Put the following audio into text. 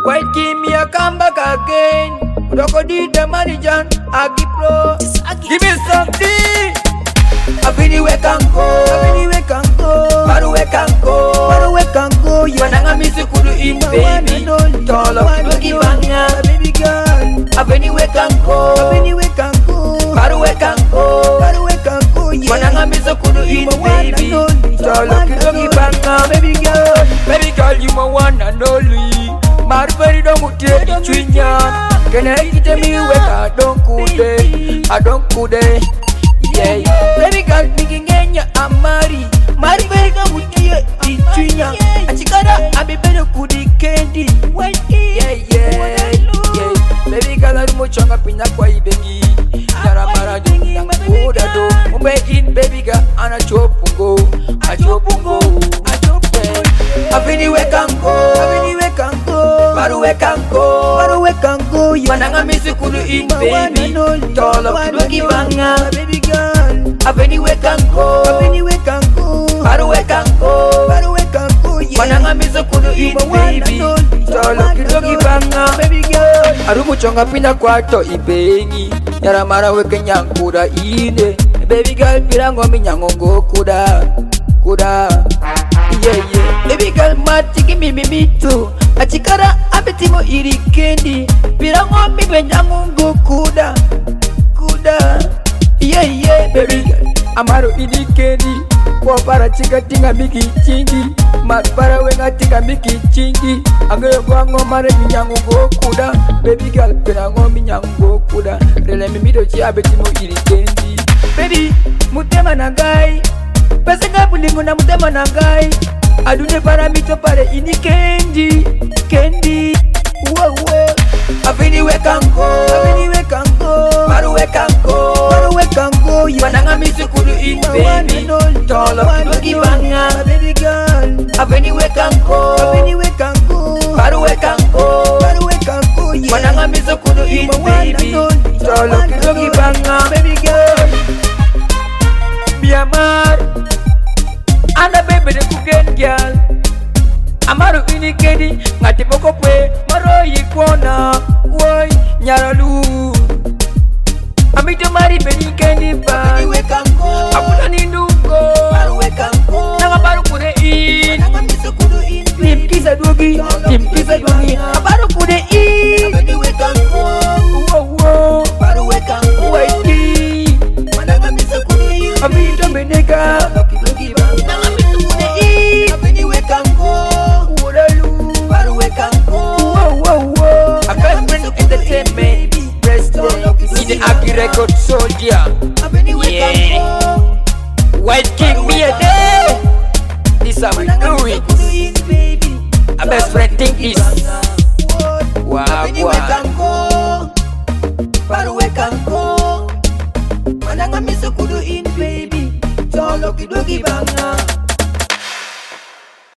White give me a come back again. Udoko did the manager, Agi Pro. Give me something. Abini we can go, Abini we can go, Baru we can go, Baru we can go. Mananga misi kudu in baby, tolo kidogi banga, baby girl. Abini we can go, Abini we can go, Baru we can go, Baru we can go. Mananga misi kudu in baby, tolo kidogi banga, baby girl. Baby girl, you my one and only. Marbury don't mutie ichwinya. Can I get me wake? I don't kude. Yeah, baby girl, nigingenya amari. Marbury don't mutie ichwinya. Achikara abibero kudi kendi. Yeah. Baby girl, I don't changa pinya kwa ibengi. Nara mara dinga kuda do. Mumbe in baby girl, ana chopungo. Abini we can go, Abini we can go, Baru we can go, Baru we can go. Mananga misi kudu in baby, tolo kidogi banga, baby girl. Abini we can go, Abini we can go, Baru we can go, Baru we can go. Mananga misi kudu in baby, tolo kidogi banga, baby girl. Arumu chonga pinda kwato ibengi, nyara mara we kenyankuda ine. Baby girl pirango minyangongo kuda. Yeah. Baby girl matiki mimi too. Achikara abetimo irikendi. Pirango mi benyangongo kuda. Yeah, baby girl. Amaro irikendi. Kwa para chika tinga miki chingi. Para wenga tinga miki chingi. Angelo kwango mare minyangongo kuda. Baby girl pirango minyangongo kuda. Rele mimi dochi abetimo irikendi. Baby mutema nangai. Pesa ngabulingo na mutema nangai. Adune para mito pare ini kendi. Whoa. Abini we can go, Baru we can go. Mananga misi kudu in baby, tolo kidogi banga, baby girl. Abini we can go, Baru we can go. Mananga misi kudu in baby, tolo kidogi banga, baby girl. Biamar, anda baby de kugen girl. Amaru ini kedi, ngati poko kwe, maro yikona, woy, nyaralu. Amito mari beni kendi ba. Abini we can go, Abuna nindugo, Baru we can go. Nanga baru kude in, Nanga miso kudu in. Tim kisa dogi, Baru kude in. Abini we can go, Whoa. Baru we can go. Waiti, Nanga miso kudu in. Amito beneka, Nanga miso kude in. Abini we can go. Entertainment President in the Aki Record Soldier. Yeah. White King me a day. This how we do it. A best friend thing is wow. Baru we can go. Mananga miso kudu in baby. Tolo kidogi banga.